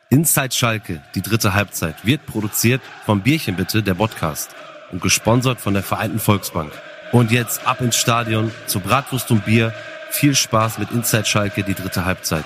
Inside Schalke, die dritte Halbzeit, wird produziert vom Bierchen bitte, der Podcast, und gesponsert von der Vereinten Volksbank. Und jetzt ab ins Stadion zu Bratwurst und Bier. Viel Spaß mit Inside Schalke, die dritte Halbzeit.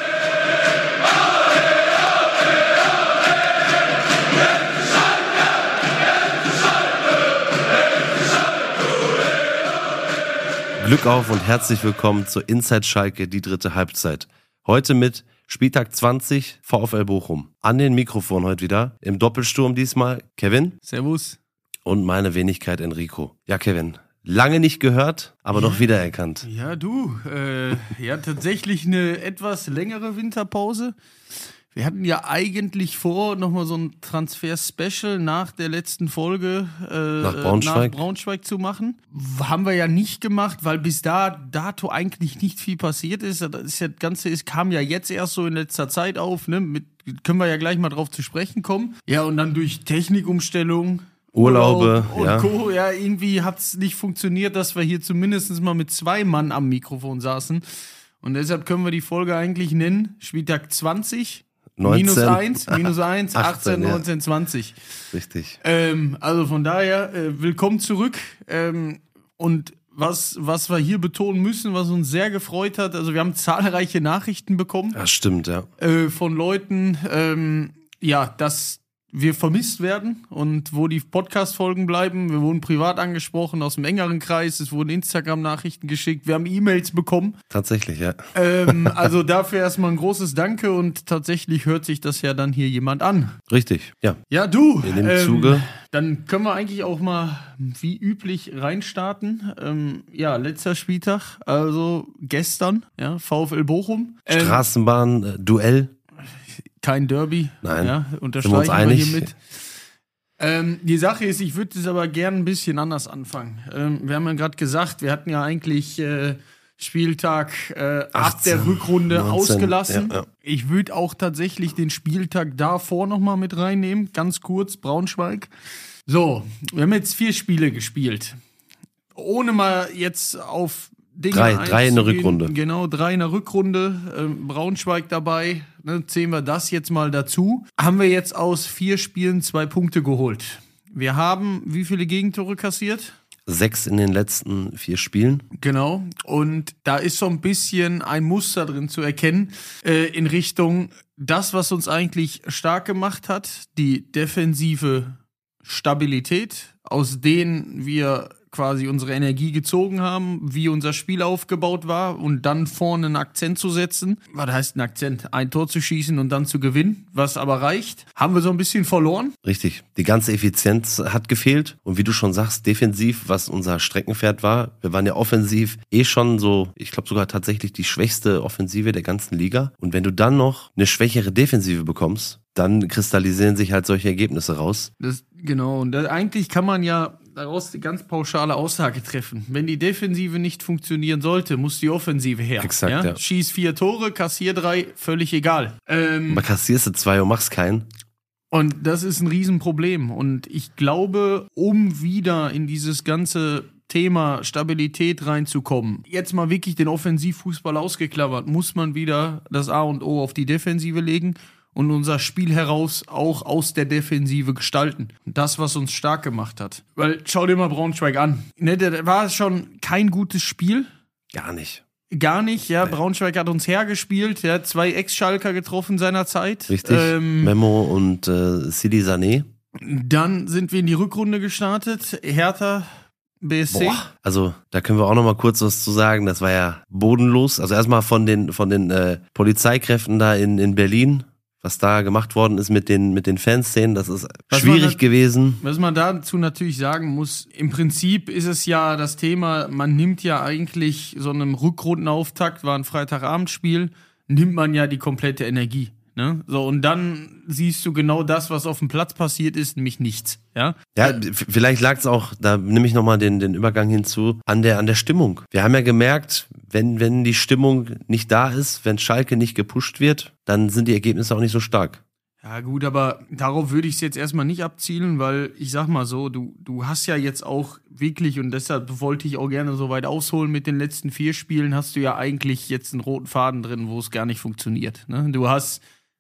Glück auf und herzlich willkommen zu Inside Schalke, die dritte Halbzeit. Heute mit Spieltag 20, VfL Bochum. An den Mikrofon heute wieder, im Doppelsturm diesmal, Kevin. Servus. Und meine Wenigkeit Enrico. Ja, Kevin, lange nicht gehört, aber doch wiedererkannt. Ja, du, tatsächlich eine etwas längere Winterpause. Wir hatten ja eigentlich vor, nochmal so ein Transfer-Special nach der letzten Folge nach Braunschweig zu machen. Haben wir ja nicht gemacht, weil bis dato eigentlich nicht viel passiert ist. Das Ganze kam ja jetzt erst so in letzter Zeit auf, ne? Können wir ja gleich mal drauf zu sprechen kommen. Ja, und dann durch Technikumstellung, Urlaube und ja. Co. Ja, irgendwie hat es nicht funktioniert, dass wir hier zumindest mal mit 2 Mann am Mikrofon saßen. Und deshalb können wir die Folge eigentlich nennen, Spieltag 20, 19. minus 1, 18, 19, 20. Richtig. Also von daher, willkommen zurück. Und was wir hier betonen müssen, was uns sehr gefreut hat, also wir haben zahlreiche Nachrichten bekommen. Ja, stimmt, ja. Von Leuten, dass wir vermisst werden und wo die Podcast-Folgen bleiben. Wir wurden privat angesprochen aus dem engeren Kreis, es wurden Instagram-Nachrichten geschickt, wir haben E-Mails bekommen. Tatsächlich, ja. Also dafür erstmal ein großes Danke und tatsächlich hört sich das ja dann hier jemand an. Richtig, ja. Ja, du, in dem Zuge. Dann können wir eigentlich auch mal wie üblich reinstarten. Letzter Spieltag, also gestern, ja, VfL Bochum. Straßenbahn-Duell. Kein Derby. Nein. Ja, unterstreichen wir hiermit. Die Sache ist, ich würde es aber gerne ein bisschen anders anfangen. Wir haben ja gerade gesagt, wir hatten ja eigentlich Spieltag 18, ab der Rückrunde 19, ausgelassen. Ja. Ich würde auch tatsächlich den Spieltag davor nochmal mit reinnehmen. Ganz kurz, Braunschweig. So, wir haben jetzt 4 Spiele gespielt. Ohne mal jetzt auf Dinge 3 in der Rückrunde. Genau, 3 in der Rückrunde. Braunschweig dabei. Ne, zählen wir das jetzt mal dazu. Haben wir jetzt aus 4 Spielen 2 Punkte geholt. Wir haben wie viele Gegentore kassiert? 6 in den letzten 4 Spielen. Genau. Und da ist so ein bisschen ein Muster drin zu erkennen in Richtung das, was uns eigentlich stark gemacht hat, die defensive Stabilität, aus denen wir quasi unsere Energie gezogen haben, wie unser Spiel aufgebaut war und dann vorne einen Akzent zu setzen. Was heißt ein Akzent? Ein Tor zu schießen und dann zu gewinnen, was aber reicht. Haben wir so ein bisschen verloren. Richtig. Die ganze Effizienz hat gefehlt und wie du schon sagst, defensiv, was unser Streckenpferd war. Wir waren ja offensiv schon so, ich glaube sogar tatsächlich die schwächste Offensive der ganzen Liga. Und wenn du dann noch eine schwächere Defensive bekommst, dann kristallisieren sich halt solche Ergebnisse raus. Genau, und eigentlich kann man ja daraus eine ganz pauschale Aussage treffen. Wenn die Defensive nicht funktionieren sollte, muss die Offensive her. Exakt, ja. Schieß 4 Tore, kassier 3, völlig egal. Aber kassierst du 2 und machst keinen. Und das ist ein Riesenproblem. Und ich glaube, um wieder in dieses ganze Thema Stabilität reinzukommen, jetzt mal wirklich den Offensivfußball ausgeklammert, muss man wieder das A und O auf die Defensive legen und unser Spiel heraus auch aus der Defensive gestalten. Das, was uns stark gemacht hat. Weil, schau dir mal Braunschweig an. Ne, da war schon kein gutes Spiel. Gar nicht, ja. Braunschweig hat uns hergespielt. Er hat 2 Ex-Schalker getroffen seinerzeit. Richtig, Memo und Sidi Sané. Dann sind wir in die Rückrunde gestartet. Hertha, BSC. Also da können wir auch noch mal kurz was zu sagen. Das war ja bodenlos. Also erstmal von den Polizeikräften da in Berlin, was da gemacht worden ist mit den Fanszenen, das ist schwierig gewesen. Was man dazu natürlich sagen muss, im Prinzip ist es ja das Thema, man nimmt ja eigentlich so einem Rückrundenauftakt, war ein Freitagabendspiel, nimmt man ja die komplette Energie. Ne? So, und dann siehst du genau das, was auf dem Platz passiert ist, nämlich nichts. Ja, vielleicht lag es auch, da nehme ich nochmal den Übergang hinzu, an der Stimmung. Wir haben ja gemerkt, wenn die Stimmung nicht da ist, wenn Schalke nicht gepusht wird, dann sind die Ergebnisse auch nicht so stark. Ja gut, aber darauf würde ich es jetzt erstmal nicht abzielen, weil ich sag mal so, du hast ja jetzt auch wirklich, und deshalb wollte ich auch gerne so weit ausholen, mit den letzten 4 Spielen hast du ja eigentlich jetzt einen roten Faden drin, wo es gar nicht funktioniert. Ne? Du hast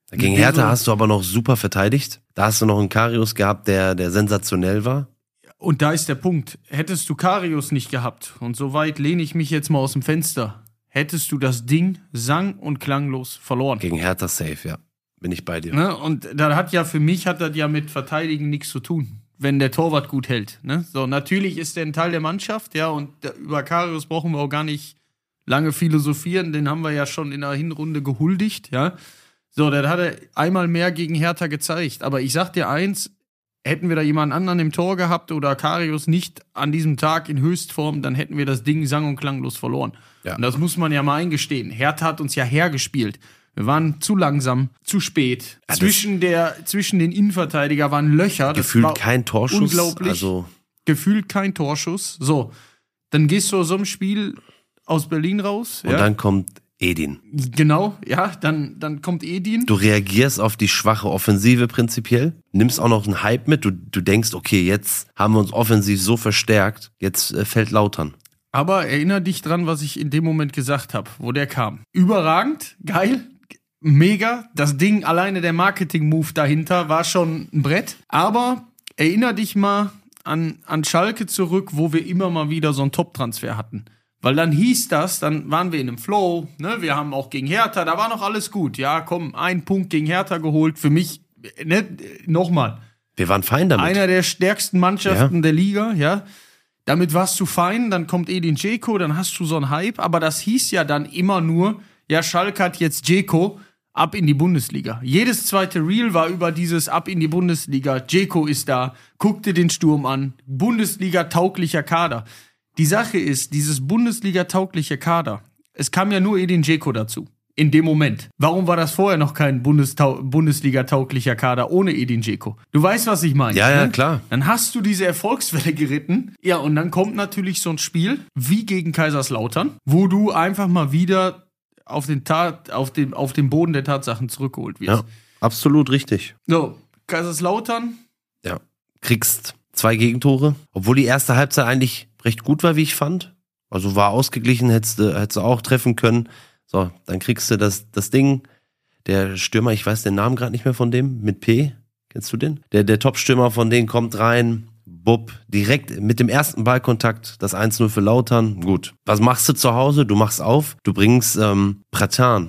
Gegen Hertha hast du aber noch super verteidigt. Da hast du noch einen Karius gehabt, der sensationell war. Und da ist der Punkt. Hättest du Karius nicht gehabt, und so weit lehne ich mich jetzt mal aus dem Fenster, hättest du das Ding sang- und klanglos verloren. Gegen Hertha safe, ja. Bin ich bei dir. Ne? Und da hat ja für mich das ja mit Verteidigen nichts zu tun, wenn der Torwart gut hält. Ne? So, natürlich ist der ein Teil der Mannschaft, ja, und über Karius brauchen wir auch gar nicht lange philosophieren, den haben wir ja schon in der Hinrunde gehuldigt, ja. So, das hat er einmal mehr gegen Hertha gezeigt. Aber ich sag dir eins, hätten wir da jemanden anderen im Tor gehabt oder Karius nicht an diesem Tag in Höchstform, dann hätten wir das Ding sang- und klanglos verloren. Ja. Und das muss man ja mal eingestehen. Hertha hat uns ja hergespielt. Wir waren zu langsam, zu spät. Ja, zwischen den Innenverteidiger waren Löcher. Gefühlt kein Torschuss. Unglaublich. Also Gefühlt kein Torschuss. So, dann gehst du aus so einem Spiel aus Berlin raus. Und dann kommt Edin. Genau, ja, dann kommt Edin. Du reagierst auf die schwache Offensive prinzipiell, nimmst auch noch einen Hype mit, du denkst, okay, jetzt haben wir uns offensiv so verstärkt, jetzt fällt Lautern. Aber erinnere dich dran, was ich in dem Moment gesagt habe, wo der kam. Überragend, geil, mega, das Ding, alleine der Marketing-Move dahinter war schon ein Brett. Aber erinnere dich mal an Schalke zurück, wo wir immer mal wieder so einen Top-Transfer hatten. Weil dann hieß das, dann waren wir in einem Flow, ne? Wir haben auch gegen Hertha, da war noch alles gut. Ja, komm, 1 Punkt gegen Hertha geholt. Für mich, ne, nochmal. Wir waren fein damit. Einer der stärksten Mannschaften der Liga, ja. Damit warst du fein, dann kommt Edin Dzeko, dann hast du so einen Hype. Aber das hieß ja dann immer nur, ja, Schalke hat jetzt Dzeko, ab in die Bundesliga. Jedes zweite Reel war über dieses ab in die Bundesliga. Dzeko ist da, guck dir den Sturm an. Bundesliga-tauglicher Kader. Die Sache ist, dieses Bundesliga-taugliche Kader, es kam ja nur Edin Dzeko dazu. In dem Moment. Warum war das vorher noch kein Bundesliga-tauglicher Kader ohne Edin Dzeko? Du weißt, was ich meine. Ja, klar. Dann hast du diese Erfolgswelle geritten. Ja, und dann kommt natürlich so ein Spiel wie gegen Kaiserslautern, wo du einfach mal wieder auf den Boden der Tatsachen zurückgeholt wirst. Ja, absolut richtig. So, Kaiserslautern. Ja, kriegst 2 Gegentore. Obwohl die erste Halbzeit eigentlich recht gut war, wie ich fand. Also war ausgeglichen, hättest du auch treffen können. So, dann kriegst du das Ding. Der Stürmer, ich weiß den Namen gerade nicht mehr von dem, mit P. Kennst du den? Der Top-Stürmer von denen kommt rein. Bub, direkt mit dem ersten Ballkontakt, das 1-0 für Lautern. Gut. Was machst du zu Hause? Du machst auf. Du bringst Pratain,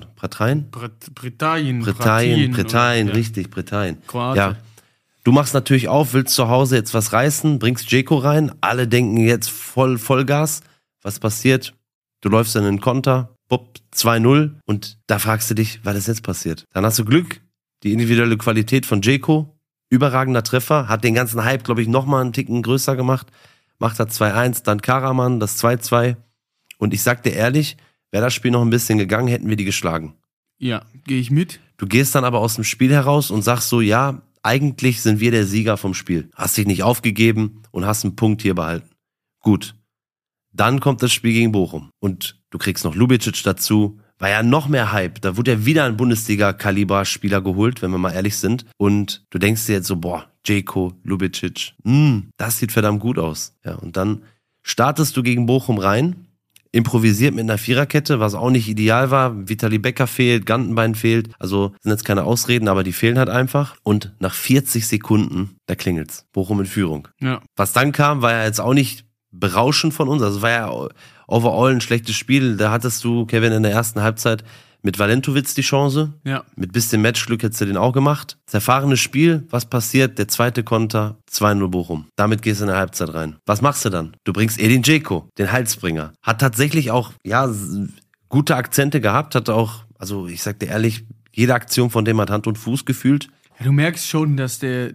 richtig, Pratain. Kroate. Ja. Du machst natürlich auf, willst zu Hause jetzt was reißen, bringst Dzeko rein, alle denken jetzt Vollgas. Was passiert? Du läufst in den Konter, 2-0 und da fragst du dich, was ist jetzt passiert? Dann hast du Glück, die individuelle Qualität von Dzeko, überragender Treffer, hat den ganzen Hype, glaube ich, nochmal einen Ticken größer gemacht, macht er 2-1, dann Karaman, das 2-2 und ich sag dir ehrlich, wäre das Spiel noch ein bisschen gegangen, hätten wir die geschlagen. Ja, gehe ich mit. Du gehst dann aber aus dem Spiel heraus und sagst so, ja, eigentlich sind wir der Sieger vom Spiel. Hast dich nicht aufgegeben und hast einen Punkt hier behalten. Gut. Dann kommt das Spiel gegen Bochum. Und du kriegst noch Lubicic dazu. War ja noch mehr Hype. Da wurde ja wieder ein Bundesliga-Kaliber-Spieler geholt, wenn wir mal ehrlich sind. Und du denkst dir jetzt so, Dzeko, Lubicic, das sieht verdammt gut aus. Ja, und dann startest du gegen Bochum rein, improvisiert mit einer Viererkette, was auch nicht ideal war. Vitali Becker fehlt, Gantenbein fehlt. Also sind jetzt keine Ausreden, aber die fehlen halt einfach. Und nach 40 Sekunden, da klingelt's. Bochum in Führung. Ja. Was dann kam, war ja jetzt auch nicht berauschend von uns. Also war ja overall ein schlechtes Spiel. Da hattest du, Kevin, in der ersten Halbzeit mit Valentowitz die Chance. Ja. Mit bisschen Matchglück hättest du den auch gemacht. Zerfahrenes Spiel. Was passiert? Der zweite Konter, 2-0 Bochum. Damit gehst du in der Halbzeit rein. Was machst du dann? Du bringst Edin Dzeko, den Halsbringer. Hat tatsächlich auch, ja, gute Akzente gehabt. Hat auch, also ich sag dir ehrlich, jede Aktion von dem hat Hand und Fuß gefühlt. Ja, du merkst schon, dass der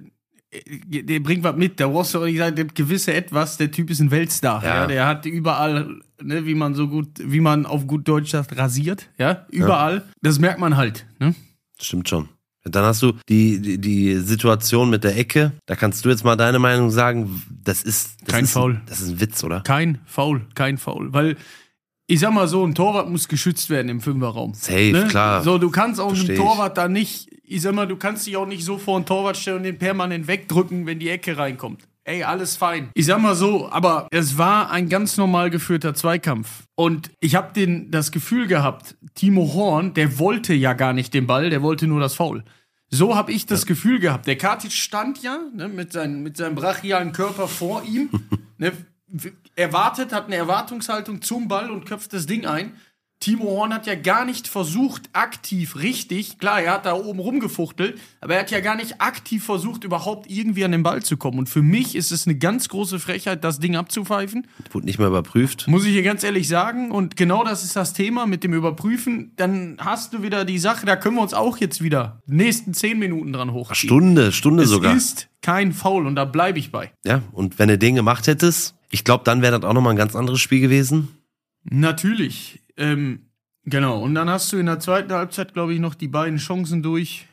bringt was mit. Da brauchst du auch nicht sagen, der gewisse Etwas, der Typ ist ein Weltstar. Ja. Ja, der hat überall, ne, wie man auf gut Deutsch sagt, rasiert. Ja, überall. Ja. Das merkt man halt. Ne? Stimmt schon. Dann hast du die Situation mit der Ecke. Da kannst du jetzt mal deine Meinung sagen. Das ist Foul. Das ist ein Witz, oder? Kein Foul. Weil ich sag mal so, ein Torwart muss geschützt werden im Fünferraum. Safe, ne? Klar. So, du kannst auch einen Torwart da nicht, ich sag mal, du kannst dich auch nicht so vor einen Torwart stellen und den permanent wegdrücken, wenn die Ecke reinkommt. ey, alles fein. Ich sag mal so, aber es war ein ganz normal geführter Zweikampf. Und ich habe das Gefühl gehabt, Timo Horn, der wollte ja gar nicht den Ball, der wollte nur das Foul. So habe ich das Gefühl gehabt. Der Katic stand ja, ne, mit seinem brachialen Körper vor ihm, ne, hat eine Erwartungshaltung zum Ball und köpft das Ding ein. Timo Horn hat ja gar nicht versucht, aktiv, richtig, klar, er hat da oben rumgefuchtelt, aber er hat ja gar nicht aktiv versucht, überhaupt irgendwie an den Ball zu kommen. Und für mich ist es eine ganz große Frechheit, das Ding abzupfeifen. Wurde nicht mal überprüft. Muss ich hier ganz ehrlich sagen. Und genau das ist das Thema mit dem Überprüfen. Dann hast du wieder die Sache, da können wir uns auch jetzt wieder die nächsten 10 Minuten dran hochziehen. Stunde sogar. Es ist kein Foul und da bleibe ich bei. Ja, und wenn du den gemacht hättest, ich glaube, dann wäre das auch nochmal ein ganz anderes Spiel gewesen. Natürlich. Genau. Und dann hast du in der zweiten Halbzeit, glaube ich, noch die beiden Chancen durch.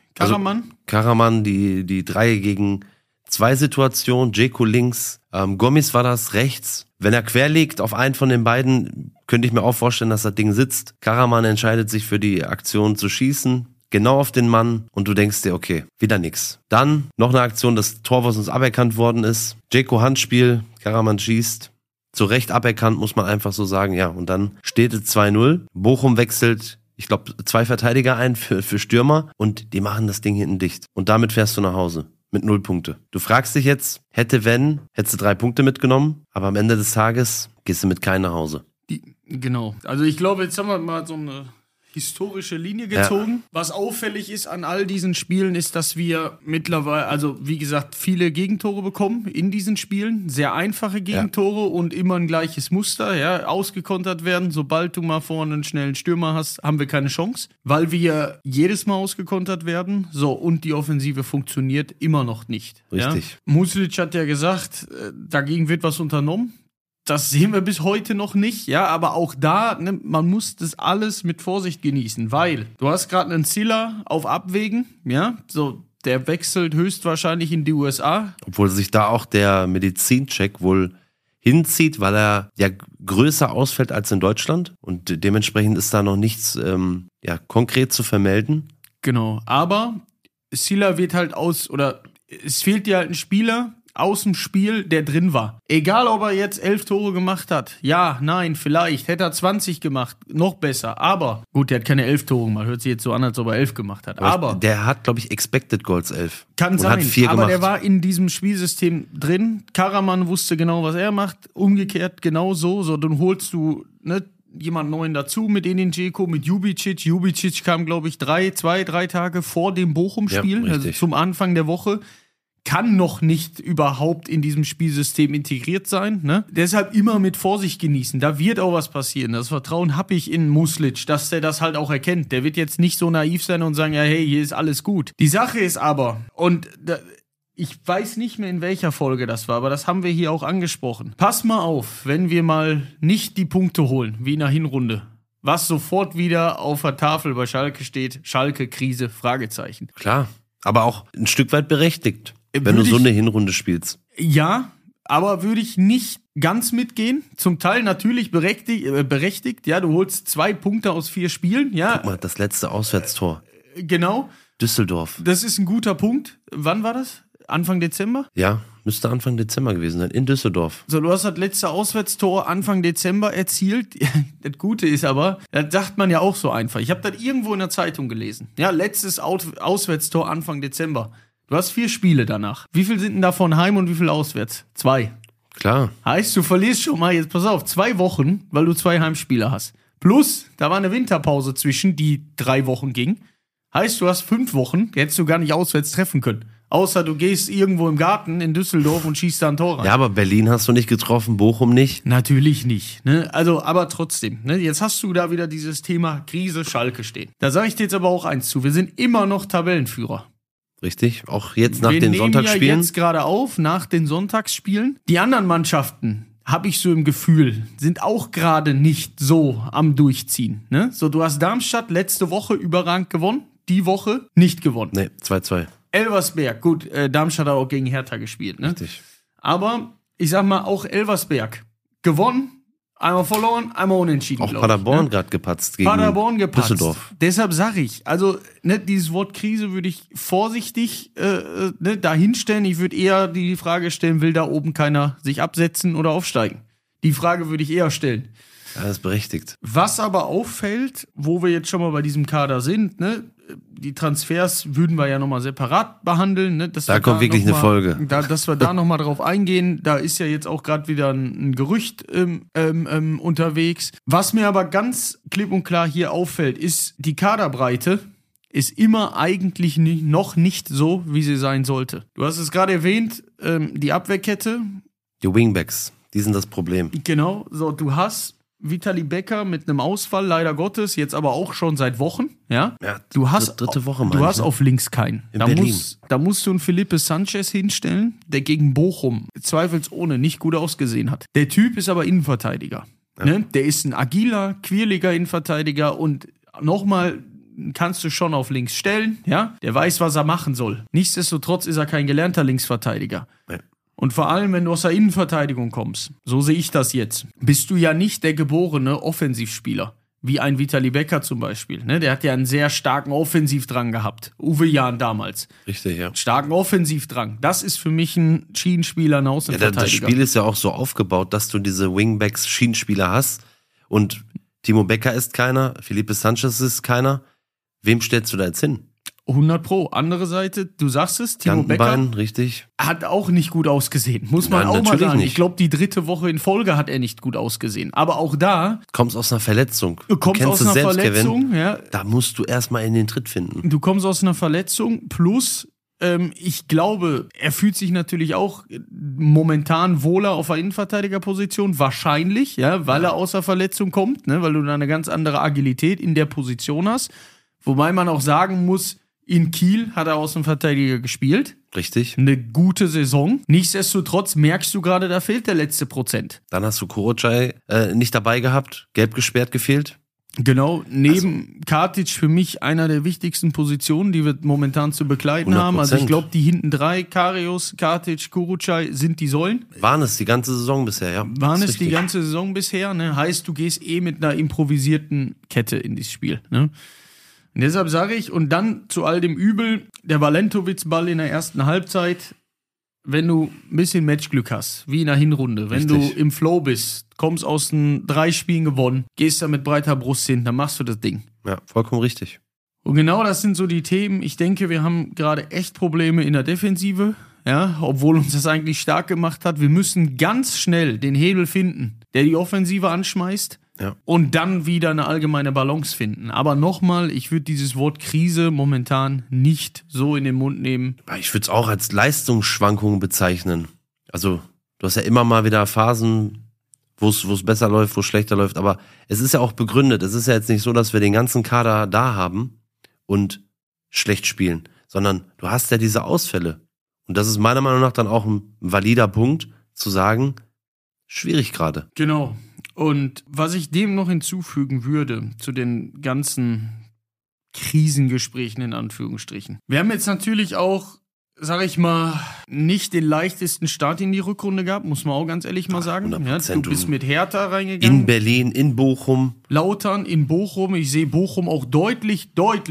Karaman, die 3 gegen 2 Situation, Dzeko links, Gomis war das rechts. Wenn er quer liegt auf einen von den beiden, könnte ich mir auch vorstellen, dass das Ding sitzt. Karaman entscheidet sich für die Aktion zu schießen, genau auf den Mann, und du denkst dir, okay, wieder nix. Dann noch eine Aktion, das Tor, was uns aberkannt worden ist. Dzeko Handspiel, Karaman schießt. Zu Recht aberkannt, muss man einfach so sagen, ja. Und dann steht es 2-0. Bochum wechselt, ich glaube, 2 Verteidiger ein für Stürmer und die machen das Ding hinten dicht. Und damit fährst du nach Hause mit 0 Punkte. Du fragst dich jetzt, hättest du 3 Punkte mitgenommen, aber am Ende des Tages gehst du mit keinem nach Hause. Genau. Also ich glaube, jetzt haben wir mal so eine historische Linie gezogen. Ja. Was auffällig ist an all diesen Spielen, ist, dass wir mittlerweile, also wie gesagt, viele Gegentore bekommen in diesen Spielen. Sehr einfache Gegentore und immer ein gleiches Muster, ja, ausgekontert werden. Sobald du mal vorne einen schnellen Stürmer hast, haben wir keine Chance, weil wir jedes Mal ausgekontert werden. So, und die Offensive funktioniert immer noch nicht. Richtig. Ja? Muslic hat ja gesagt, dagegen wird was unternommen. Das sehen wir bis heute noch nicht, ja, aber auch da, ne, man muss das alles mit Vorsicht genießen, weil du hast gerade einen Ziller auf Abwägen, ja, so, der wechselt höchstwahrscheinlich in die USA. Obwohl sich da auch der Medizincheck wohl hinzieht, weil er ja größer ausfällt als in Deutschland und dementsprechend ist da noch nichts konkret zu vermelden. Genau, aber Ziller wird halt es fehlt dir halt ein Spieler aus dem Spiel, der drin war. Egal, ob er jetzt 11 Tore gemacht hat. Ja, nein, vielleicht. Hätte er 20 gemacht. Noch besser. Aber, gut, der hat keine 11 Tore gemacht. Hört sich jetzt so an, als ob er 11 gemacht hat. Aber der hat, glaube ich, Expected Goals 11. Kann sein, hat 4 aber gemacht. Der war in diesem Spielsystem drin. Karaman wusste genau, was er macht. Umgekehrt genau so. So, dann holst du jemand Neuen dazu mit Dzeko, mit Jubicic. Jubicic kam, glaube ich, 3 Tage vor dem Bochum-Spiel, also zum Anfang der Woche. Kann noch nicht überhaupt in diesem Spielsystem integriert sein. Ne? Deshalb immer mit Vorsicht genießen. Da wird auch was passieren. Das Vertrauen habe ich in Muslic, dass der das halt auch erkennt. Der wird jetzt nicht so naiv sein und sagen, ja, hey, hier ist alles gut. Die Sache ist aber, ich weiß nicht mehr, in welcher Folge das war, aber das haben wir hier auch angesprochen. Pass mal auf, wenn wir mal nicht die Punkte holen, wie in der Hinrunde. Was sofort wieder auf der Tafel bei Schalke steht, Schalke-Krise, Fragezeichen. Klar, aber auch ein Stück weit berechtigt. Wenn du so eine Hinrunde spielst. Ja, aber würde ich nicht ganz mitgehen. Zum Teil natürlich berechtigt. Ja, du holst 2 Punkte aus 4 Spielen. Ja. Guck mal, das letzte Auswärtstor. Genau. Düsseldorf. Das ist ein guter Punkt. Wann war das? Anfang Dezember? Ja, müsste Anfang Dezember gewesen sein. In Düsseldorf. So, du hast das letzte Auswärtstor Anfang Dezember erzielt. Das Gute ist aber, das sagt man ja auch so einfach. Ich habe das irgendwo in der Zeitung gelesen. Ja, letztes Auswärtstor Anfang Dezember. Du hast 4 Spiele danach. Wie viel sind denn davon heim und wie viel auswärts? 2. Klar. Heißt, du verlierst schon mal, jetzt pass auf, 2 Wochen, weil du 2 Heimspiele hast. Plus, da war eine Winterpause zwischen, die 3 Wochen ging. Heißt, du hast 5 Wochen, die hättest du gar nicht auswärts treffen können. Außer du gehst irgendwo im Garten in Düsseldorf und schießt da ein Tor rein. Ja, aber Berlin hast du nicht getroffen, Bochum nicht. Natürlich nicht. Ne? Also, aber trotzdem. Ne? Jetzt hast du da wieder dieses Thema Krise Schalke stehen. Da sage ich dir jetzt aber auch eins zu. Wir sind immer noch Tabellenführer. Richtig, auch jetzt nach den Sonntagsspielen. Wir nehmen ja jetzt gerade auf, nach den Sonntagsspielen. Die anderen Mannschaften, habe ich so im Gefühl, sind auch gerade nicht so am Durchziehen. Ne? So, du hast Darmstadt letzte Woche überragend gewonnen, die Woche nicht gewonnen. Nee, 2-2. Elversberg, gut, Darmstadt hat auch gegen Hertha gespielt. Ne? Richtig. Aber, ich sag mal, auch Elversberg gewonnen, Einmal verloren, einmal unentschieden. Auch Paderborn gerade gepatzt gegen Düsseldorf. Deshalb sage ich, also dieses Wort Krise würde ich vorsichtig dahinstellen. Ich würde eher die Frage stellen, will da oben keiner sich absetzen oder aufsteigen? Die Frage würde ich eher stellen. Ja, das ist berechtigt. Was aber auffällt, wo wir jetzt schon mal bei diesem Kader sind, die Transfers würden wir ja nochmal separat behandeln. Da kommt wirklich eine Folge. Dass wir da nochmal drauf eingehen. Da ist ja jetzt auch gerade wieder ein Gerücht unterwegs. Was mir aber ganz klipp und klar hier auffällt, ist, die Kaderbreite ist immer eigentlich noch nicht so, wie sie sein sollte. Du hast es gerade erwähnt, die Abwehrkette. Die Wingbacks, die sind das Problem. Genau, so du hast Vitali Becker mit einem Ausfall, leider Gottes, jetzt aber auch schon seit Wochen. Ja, du hast dritte Woche, du hast auf links keinen. Berlin. Da musst du einen Felipe Sanchez hinstellen, der gegen Bochum zweifelsohne nicht gut ausgesehen hat. Der Typ ist aber Innenverteidiger. Ja. Ne? Der ist ein agiler, quirliger Innenverteidiger und nochmal kannst du schon auf links stellen. Ja, der weiß, was er machen soll. Nichtsdestotrotz ist er kein gelernter Linksverteidiger. Ja. Und vor allem, wenn du aus der Innenverteidigung kommst, so sehe ich das jetzt, bist du ja nicht der geborene Offensivspieler, wie ein Vitali Becker zum Beispiel. Ne? Der hat ja einen sehr starken Offensivdrang gehabt. Uwe Jahn damals. Richtig, ja. Starken Offensivdrang. Das ist für mich ein Schienenspieler, ein Außenverteidiger. Das Spiel ist ja auch so aufgebaut, dass du diese Wingbacks Schienenspieler hast und Timo Becker ist keiner, Felipe Sanchez ist keiner. Wem stellst du da jetzt hin? 100%. Andere Seite, du sagst es, Timo Becker richtig. Hat auch nicht gut ausgesehen. Muss man auch mal sagen. Nicht. Ich glaube, die 3. Woche in Folge hat er nicht gut ausgesehen. Aber auch da... Kommst aus einer Verletzung. Du kommst aus einer Verletzung, ja. Da musst du erstmal in den Tritt finden. Du kommst aus einer Verletzung plus... ich glaube, er fühlt sich natürlich auch momentan wohler auf der Innenverteidigerposition, wahrscheinlich, ja, weil er aus der Verletzung kommt, ne, weil du da eine ganz andere Agilität in der Position hast. Wobei man auch sagen muss, in Kiel hat er Außenverteidiger gespielt. Richtig. Eine gute Saison. Nichtsdestotrotz merkst du gerade, da fehlt der letzte Prozent. Dann hast du Kurucay nicht dabei gehabt, gelb gesperrt gefehlt. Genau, neben Kartic für mich einer der wichtigsten Positionen, die wir momentan zu begleiten 100%. Haben. Also ich glaube, die hinten 3, Karius, Kartic, Kurucay, sind die Säulen. Waren es die ganze Saison bisher, ja. Waren es die ganze Saison bisher, ne? Heißt, du gehst mit einer improvisierten Kette in dieses Spiel, ne? Und deshalb sage ich, und dann zu all dem Übel, der Valentowitz-Ball in der ersten Halbzeit, wenn du ein bisschen Matchglück hast, wie in der Hinrunde, wenn du im Flow bist, kommst aus den 3 Spielen gewonnen, gehst da mit breiter Brust hin, dann machst du das Ding. Ja, vollkommen richtig. Und genau das sind so die Themen. Ich denke, wir haben gerade echt Probleme in der Defensive, ja, obwohl uns das eigentlich stark gemacht hat. Wir müssen ganz schnell den Hebel finden, der die Offensive anschmeißt. Ja. Und dann wieder eine allgemeine Balance finden. Aber nochmal, ich würde dieses Wort Krise momentan nicht so in den Mund nehmen. Ich würde es auch als Leistungsschwankungen bezeichnen. Also, du hast ja immer mal wieder Phasen, wo es besser läuft, wo es schlechter läuft. Aber es ist ja auch begründet. Es ist ja jetzt nicht so, dass wir den ganzen Kader da haben und schlecht spielen. Sondern du hast ja diese Ausfälle. Und das ist meiner Meinung nach dann auch ein valider Punkt, zu sagen, schwierig gerade. Genau. Und was ich dem noch hinzufügen würde, zu den ganzen Krisengesprächen in Anführungsstrichen. Wir haben jetzt natürlich auch, sag ich mal, nicht den leichtesten Start in die Rückrunde gehabt, muss man auch ganz ehrlich mal sagen. Ja, du bist mit Hertha reingegangen. In Berlin, in Bochum. Lautern, in Bochum. Ich sehe Bochum auch deutlich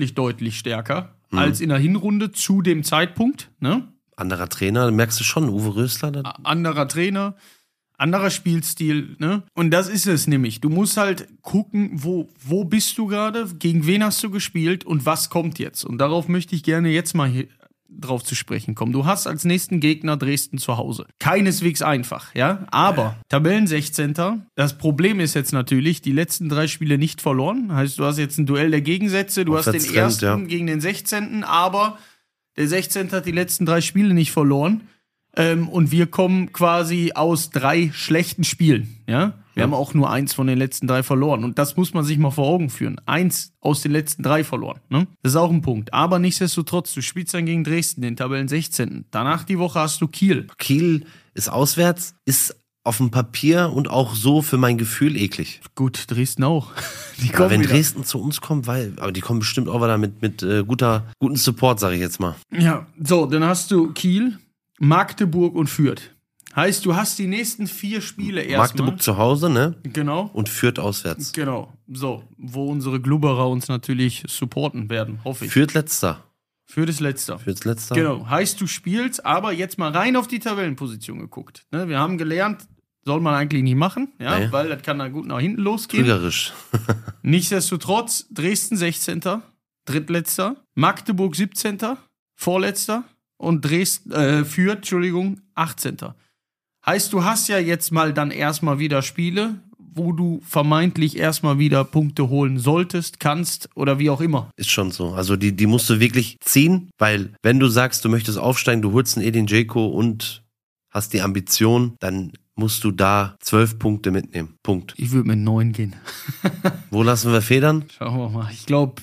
stärker als in der Hinrunde zu dem Zeitpunkt. Ne? Anderer Trainer, merkst du schon, Uwe Rösler? Anderer Trainer. Anderer Spielstil, ne? Und das ist es nämlich. Du musst halt gucken, wo bist du gerade, gegen wen hast du gespielt und was kommt jetzt. Und darauf möchte ich gerne jetzt mal drauf zu sprechen kommen. Du hast als nächsten Gegner Dresden zu Hause. Keineswegs einfach, ja? Aber Tabellen 16. Das Problem ist jetzt natürlich, die letzten 3 Spiele nicht verloren. Heißt, du hast jetzt ein Duell der Gegensätze. Du hast den ersten gegen den 16., aber der 16. hat die letzten 3 Spiele nicht verloren. Und wir kommen quasi aus 3 schlechten Spielen. Ja? Wir haben auch nur 1 von den letzten 3 verloren. Und das muss man sich mal vor Augen führen. 1 aus den letzten 3 verloren. Ne? Das ist auch ein Punkt. Aber nichtsdestotrotz, du spielst dann gegen Dresden, den Tabellen 16. Danach die Woche hast du Kiel. Kiel ist auswärts, ist auf dem Papier und auch so für mein Gefühl eklig. Gut, Dresden auch. Wenn Dresden zu uns kommt, aber die kommen bestimmt auch wieder mit guten Support, sage ich jetzt mal. Ja, so, dann hast du Kiel, Magdeburg und Fürth. Heißt, du hast die nächsten 4 Spiele erstmal. Magdeburg zu Hause, ne? Genau. Und Fürth auswärts. Genau. So, wo unsere Glubberer uns natürlich supporten werden, hoffe ich. Fürth letzter. Fürth letzter. Genau. Heißt, du spielst, aber jetzt mal rein auf die Tabellenposition geguckt. Ne? Wir haben gelernt, soll man eigentlich nicht machen, ja, Nee. weil das kann dann gut nach hinten losgehen. Trügerisch. Nichtsdestotrotz, Dresden 16. Drittletzter, Magdeburg 17. Vorletzter und Fürth, 18. Heißt, du hast ja jetzt mal dann erstmal wieder Spiele, wo du vermeintlich erstmal wieder Punkte holen solltest, kannst oder wie auch immer. Ist schon so. Also die musst du wirklich ziehen, weil wenn du sagst, du möchtest aufsteigen, du holst einen Edin Dzeko und hast die Ambition, dann musst du da 12 Punkte mitnehmen. Punkt. Ich würde mit 9 gehen. Wo lassen wir Federn? Schauen wir mal. Ich glaube,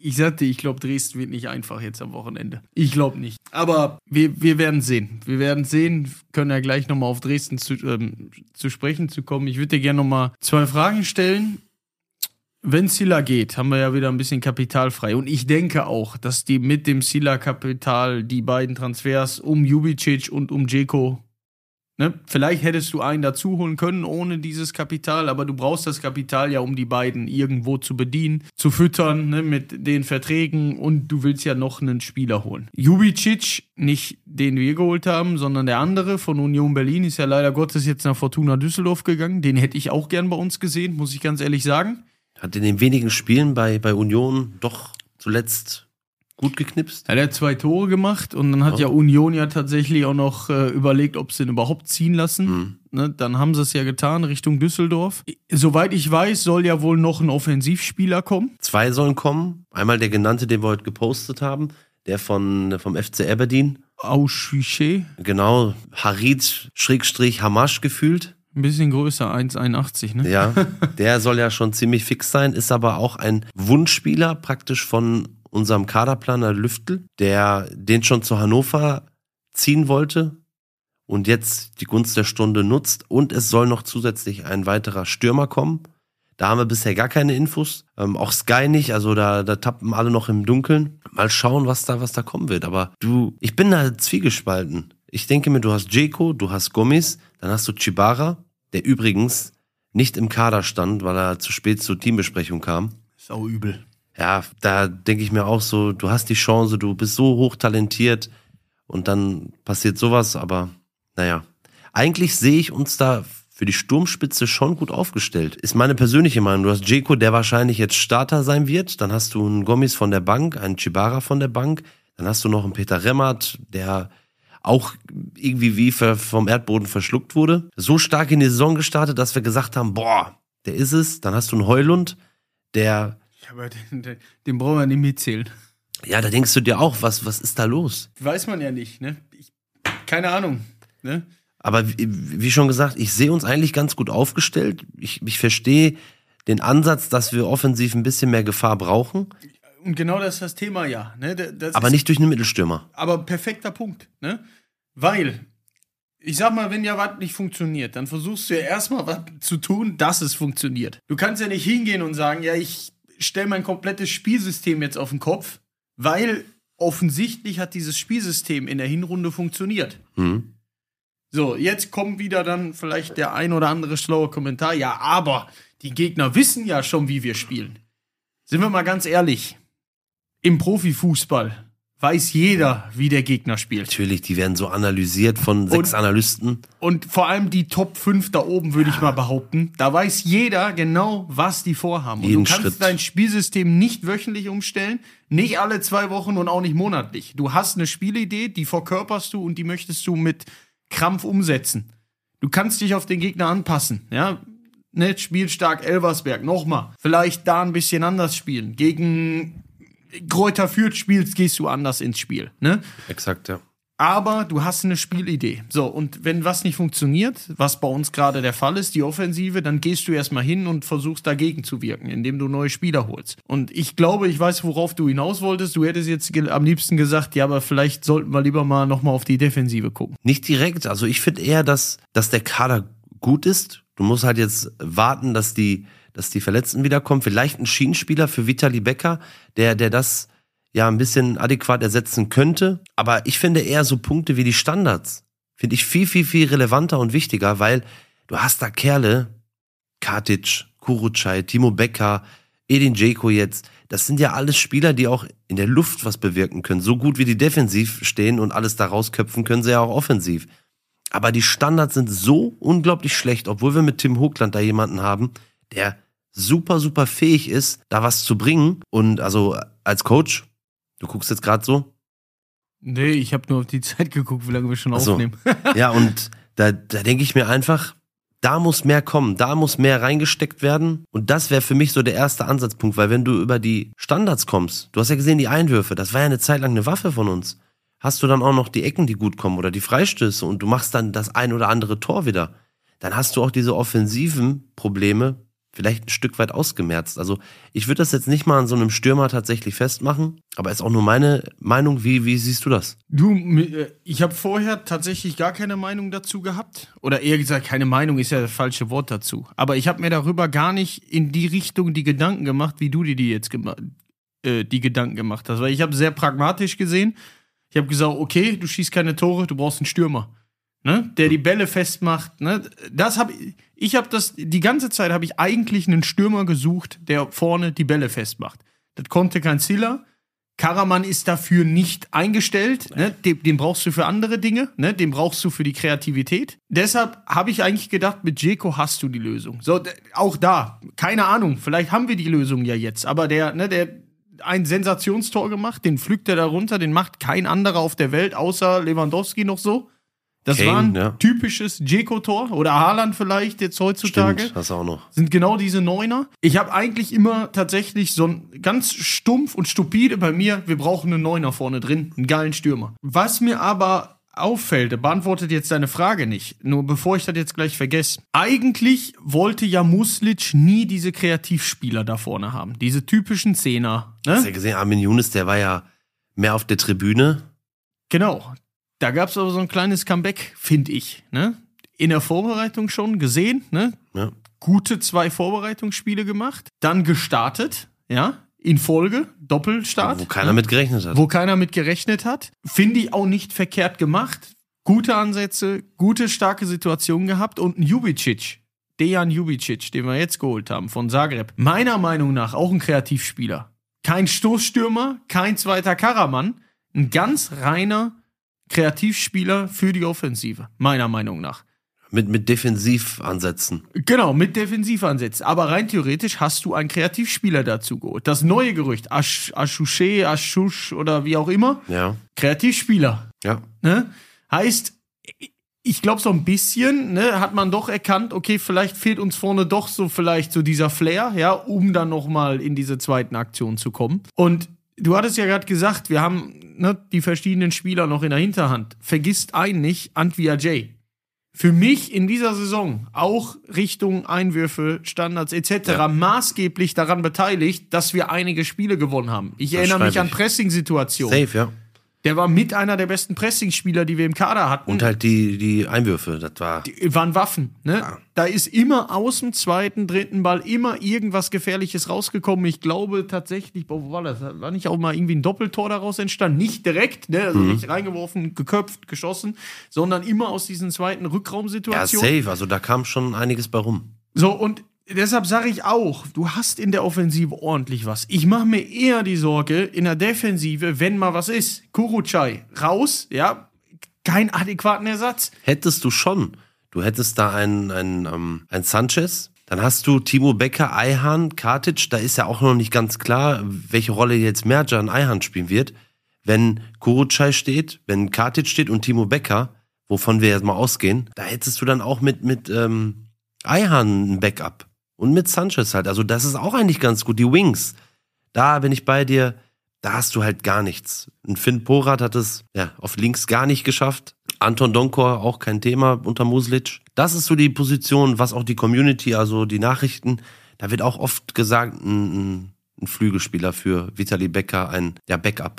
Dresden wird nicht einfach jetzt am Wochenende. Ich glaube nicht. Aber wir werden sehen. Wir werden sehen. Können ja gleich nochmal auf Dresden zu sprechen zu kommen. Ich würde dir gerne nochmal 2 Fragen stellen. Wenn Silla geht, haben wir ja wieder ein bisschen Kapital frei. Und ich denke auch, dass die mit dem Silla-Kapital die beiden Transfers um Jubicic und um Dzeko, ne, vielleicht hättest du einen dazu holen können ohne dieses Kapital, aber du brauchst das Kapital ja, um die beiden irgendwo zu bedienen, zu füttern, ne, mit den Verträgen, und du willst ja noch einen Spieler holen. Jubicic, nicht den wir geholt haben, sondern der andere von Union Berlin, ist ja leider Gottes jetzt nach Fortuna Düsseldorf gegangen. Den hätte ich auch gern bei uns gesehen, muss ich ganz ehrlich sagen. Hat in den wenigen Spielen bei Union doch zuletzt gut geknipst. Ja, der hat 2 Tore gemacht und dann hat ja Union ja tatsächlich auch noch überlegt, ob sie ihn überhaupt ziehen lassen. Ne, dann haben sie es ja getan, Richtung Düsseldorf. Soweit ich weiß, soll ja wohl noch ein Offensivspieler kommen. 2 sollen kommen. Einmal der genannte, den wir heute gepostet haben, der vom FC Aberdeen. Auschwitz. Genau, Harid-Hamash gefühlt. Ein bisschen größer, 1,81, ne? Ja, der soll ja schon ziemlich fix sein, ist aber auch ein Wunschspieler praktisch von unserem Kaderplaner Lüftl, der den schon zu Hannover ziehen wollte und jetzt die Gunst der Stunde nutzt. Und es soll noch zusätzlich ein weiterer Stürmer kommen. Da haben wir bisher gar keine Infos. Auch Sky nicht, also da tappen alle noch im Dunkeln. Mal schauen, was da kommen wird. Aber ich bin da zwiegespalten. Ich denke mir, du hast Dzeko, du hast Gomis, dann hast du Chibara, der übrigens nicht im Kader stand, weil er zu spät zur Teambesprechung kam. Ist auch übel. Ja, da denke ich mir auch so, du hast die Chance, du bist so hochtalentiert und dann passiert sowas, aber naja. Eigentlich sehe ich uns da für die Sturmspitze schon gut aufgestellt. Ist meine persönliche Meinung. Du hast Dzeko, der wahrscheinlich jetzt Starter sein wird, dann hast du einen Gomis von der Bank, einen Chibara von der Bank, dann hast du noch einen Peter Remmert, der auch irgendwie wie vom Erdboden verschluckt wurde. So stark in die Saison gestartet, dass wir gesagt haben, boah, der ist es. Dann hast du einen Heulund, der... Ja, aber den brauchen wir nicht mitzählen. Ja, da denkst du dir auch, was ist da los? Weiß man ja nicht, ne? Keine Ahnung, ne? Aber wie schon gesagt, ich sehe uns eigentlich ganz gut aufgestellt. Ich verstehe den Ansatz, dass wir offensiv ein bisschen mehr Gefahr brauchen. Und genau das ist das Thema, ja. Ne? Aber nicht durch einen Mittelstürmer. Aber perfekter Punkt, ne? Weil, ich sag mal, wenn ja was nicht funktioniert, dann versuchst du ja erstmal was zu tun, dass es funktioniert. Du kannst ja nicht hingehen und sagen, ja, ich stelle mein komplettes Spielsystem jetzt auf den Kopf, weil offensichtlich hat dieses Spielsystem in der Hinrunde funktioniert. So, jetzt kommt wieder dann vielleicht der ein oder andere schlaue Kommentar. Ja, aber die Gegner wissen ja schon, wie wir spielen. Sind wir mal ganz ehrlich, im Profifußball weiß jeder, wie der Gegner spielt. Natürlich, die werden so analysiert von 6 Analysten. Und vor allem die Top 5 da oben, würde ich mal behaupten. Da weiß jeder genau, was die vorhaben. Und Jeden du kannst Schritt. dein Spielsystem nicht wöchentlich umstellen, nicht alle 2 Wochen und auch nicht monatlich. Du hast eine Spielidee, die verkörperst du und die möchtest du mit Krampf umsetzen. Du kannst dich auf den Gegner anpassen, ja. Ne, spielstark Elversberg, nochmal. Vielleicht da ein bisschen anders spielen. Gegen Greuther Fürth gehst du anders ins Spiel, ne? Exakt, ja. Aber du hast eine Spielidee. So, und wenn was nicht funktioniert, was bei uns gerade der Fall ist, die Offensive, dann gehst du erstmal hin und versuchst dagegen zu wirken, indem du neue Spieler holst. Und ich glaube, ich weiß, worauf du hinaus wolltest. Du hättest jetzt am liebsten gesagt, ja, aber vielleicht sollten wir lieber mal nochmal auf die Defensive gucken. Nicht direkt. Also ich finde eher, dass der Kader gut ist. Du musst halt jetzt warten, dass die Verletzten wiederkommen. Vielleicht ein Schienenspieler für Vitali Becker, der das ja ein bisschen adäquat ersetzen könnte. Aber ich finde eher so Punkte wie die Standards. finde ich viel, viel, viel relevanter und wichtiger, weil du hast da Kerle, Katic, Kurucay, Timo Becker, Edin Dzeko jetzt, das sind ja alles Spieler, die auch in der Luft was bewirken können. So gut wie die defensiv stehen und alles da rausköpfen, können sie ja auch offensiv. Aber die Standards sind so unglaublich schlecht, obwohl wir mit Tim Hoogland da jemanden haben, der super, super fähig ist, da was zu bringen. Und also als Coach, du guckst jetzt gerade so? Nee, ich habe nur auf die Zeit geguckt, wie lange wir schon aufnehmen. Ja, und da denke ich mir einfach, da muss mehr kommen, da muss mehr reingesteckt werden. Und das wäre für mich so der erste Ansatzpunkt, weil wenn du über die Standards kommst, du hast ja gesehen, die Einwürfe, das war ja eine Zeit lang eine Waffe von uns. Hast du dann auch noch die Ecken, die gut kommen oder die Freistöße und du machst dann das ein oder andere Tor wieder, dann hast du auch diese offensiven Probleme vielleicht ein Stück weit ausgemerzt. Also ich würde das jetzt nicht mal an so einem Stürmer tatsächlich festmachen, aber ist auch nur meine Meinung. Wie siehst du das? Ich habe vorher tatsächlich gar keine Meinung dazu gehabt. Oder eher gesagt, keine Meinung ist ja das falsche Wort dazu. Aber ich habe mir darüber gar nicht in die Richtung die Gedanken gemacht, wie du dir die jetzt die Gedanken gemacht hast. Weil ich habe sehr pragmatisch gesehen. Ich habe gesagt, okay, du schießt keine Tore, du brauchst einen Stürmer, ne, der die Bälle festmacht. Ne? Die ganze Zeit habe ich eigentlich einen Stürmer gesucht, der vorne die Bälle festmacht. Das konnte kein Ziller. Karaman ist dafür nicht eingestellt. Ne? Den brauchst du für andere Dinge. Ne? Den brauchst du für die Kreativität. Deshalb habe ich eigentlich gedacht, mit Dzeko hast du die Lösung. So, auch da, keine Ahnung, vielleicht haben wir die Lösung ja jetzt. Aber der ein Sensationstor gemacht, den pflückt er da runter, den macht kein anderer auf der Welt, außer Lewandowski noch so. Das Kane, war ein ja. typisches Dzeko-Tor oder Haaland vielleicht jetzt heutzutage. Stimmt, das auch noch. Sind genau diese Neuner. Ich habe eigentlich immer tatsächlich so ein ganz stumpf und stupide bei mir, wir brauchen einen Neuner vorne drin, einen geilen Stürmer. Was mir aber auffällt, beantwortet jetzt deine Frage nicht, nur bevor ich das jetzt gleich vergesse. Eigentlich wollte ja Muslic nie diese Kreativspieler da vorne haben, diese typischen Zehner. Ne? Hast du ja gesehen, Armin Younes, der war ja mehr auf der Tribüne. Genau. Da gab es aber so ein kleines Comeback, finde ich. Ne? In der Vorbereitung schon gesehen. Ne? Ja. Gute 2 Vorbereitungsspiele gemacht. Dann gestartet. Ja. In Folge. Doppelstart. Wo keiner mit gerechnet hat. Wo keiner mit gerechnet hat. Finde ich auch nicht verkehrt gemacht. Gute Ansätze. Gute, starke Situationen gehabt. Und ein Dejan Ljubicic, den wir jetzt geholt haben von Zagreb. Meiner Meinung nach auch ein Kreativspieler. Kein Stoßstürmer. Kein zweiter Karaman. Ein ganz reiner Kreativspieler für die Offensive, meiner Meinung nach. Mit Defensivansätzen. Genau, mit Defensivansätzen. Aber rein theoretisch hast du einen Kreativspieler dazu geholt. Das neue Gerücht, Aschusch oder wie auch immer. Ja. Kreativspieler. Ja. Ne? Heißt, ich glaube, so ein bisschen hat man doch erkannt, okay, vielleicht fehlt uns vorne doch vielleicht so dieser Flair, ja, um dann nochmal in diese zweiten Aktion zu kommen. Und du hattest ja gerade gesagt, wir haben die verschiedenen Spieler noch in der Hinterhand. Vergisst einen nicht, Antwi Ajay. Für mich in dieser Saison auch Richtung Einwürfe, Standards etc. maßgeblich daran beteiligt, dass wir einige Spiele gewonnen haben. Ich erinnere mich an Pressing-Situationen. Safe, ja. Der war mit einer der besten Pressing-Spieler, die wir im Kader hatten. Und halt die Einwürfe, das war... Die waren Waffen, ne? Ja. Da ist immer aus dem zweiten, dritten Ball immer irgendwas Gefährliches rausgekommen. Ich glaube tatsächlich, wo war das? War nicht auch mal irgendwie ein Doppeltor daraus entstanden? Nicht direkt, ne? Also nicht reingeworfen, geköpft, geschossen, sondern immer aus diesen zweiten Rückraumsituationen. Ja, safe, also da kam schon einiges bei rum. So, und deshalb sage ich auch, du hast in der Offensive ordentlich was. Ich mache mir eher die Sorge in der Defensive, wenn mal was ist. Kurucay raus, ja, kein adäquaten Ersatz. Hättest du schon. Du hättest da einen Sanchez, dann hast du Timo Becker, Ayhan, Katic, da ist ja auch noch nicht ganz klar, welche Rolle jetzt Mercan Ayhan spielen wird. Wenn Kurucay steht, wenn Katic steht und Timo Becker, wovon wir jetzt mal ausgehen, da hättest du dann auch mit Ayhan ein Backup. Und mit Sanchez halt. Also das ist auch eigentlich ganz gut. Die Wings, da bin ich bei dir, da hast du halt gar nichts. Und Finn Porat hat es auf links gar nicht geschafft. Anton Donkor auch kein Thema unter Muslic. Das ist so die Position, was auch die Community, also die Nachrichten, da wird auch oft gesagt, ein Flügelspieler für Vitali Becker, ein Backup.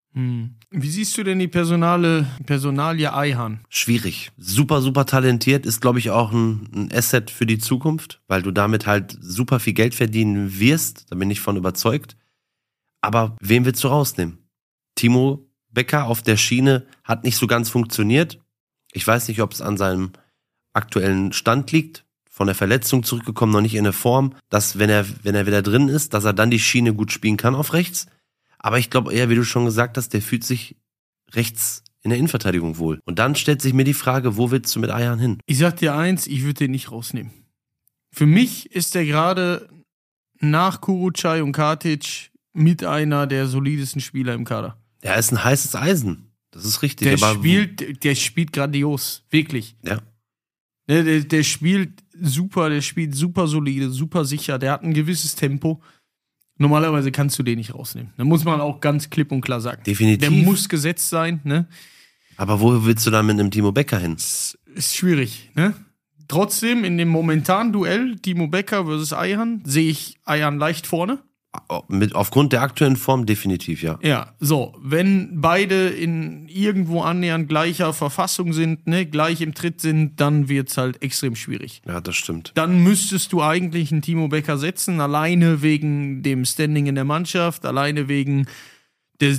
Wie siehst du denn die Personalie Ayhan? Schwierig. Super, super talentiert. Ist, glaube ich, auch ein Asset für die Zukunft, weil du damit halt super viel Geld verdienen wirst. Da bin ich von überzeugt. Aber wen willst du rausnehmen? Timo Becker auf der Schiene hat nicht so ganz funktioniert. Ich weiß nicht, ob es an seinem aktuellen Stand liegt, von der Verletzung zurückgekommen, noch nicht in der Form, dass wenn er wieder drin ist, dass er dann die Schiene gut spielen kann auf rechts. Aber ich glaube eher, wie du schon gesagt hast, der fühlt sich rechts in der Innenverteidigung wohl. Und dann stellt sich mir die Frage, wo willst du mit Ayhan hin? Ich sag dir eins, ich würde den nicht rausnehmen. Für mich ist der gerade nach Kurucay und Katic mit einer der solidesten Spieler im Kader. Er ist ein heißes Eisen. Das ist richtig. Der spielt grandios. Wirklich. Ja. Der spielt super solide, super sicher. Der hat ein gewisses Tempo. Normalerweise kannst du den nicht rausnehmen. Da muss man auch ganz klipp und klar sagen. Definitiv. Der muss gesetzt sein, ne? Aber wo willst du dann mit einem Timo Becker hin? Ist schwierig, ne? Trotzdem, in dem momentanen Duell Timo Becker versus Ayhan, sehe ich Ayhan leicht vorne. Aufgrund der aktuellen Form definitiv, ja. Ja, so, wenn beide in irgendwo annähernd gleicher Verfassung sind, ne, gleich im Tritt sind, dann wird's halt extrem schwierig. Ja, das stimmt. Dann müsstest du eigentlich einen Timo Becker setzen, alleine wegen dem Standing in der Mannschaft, alleine wegen der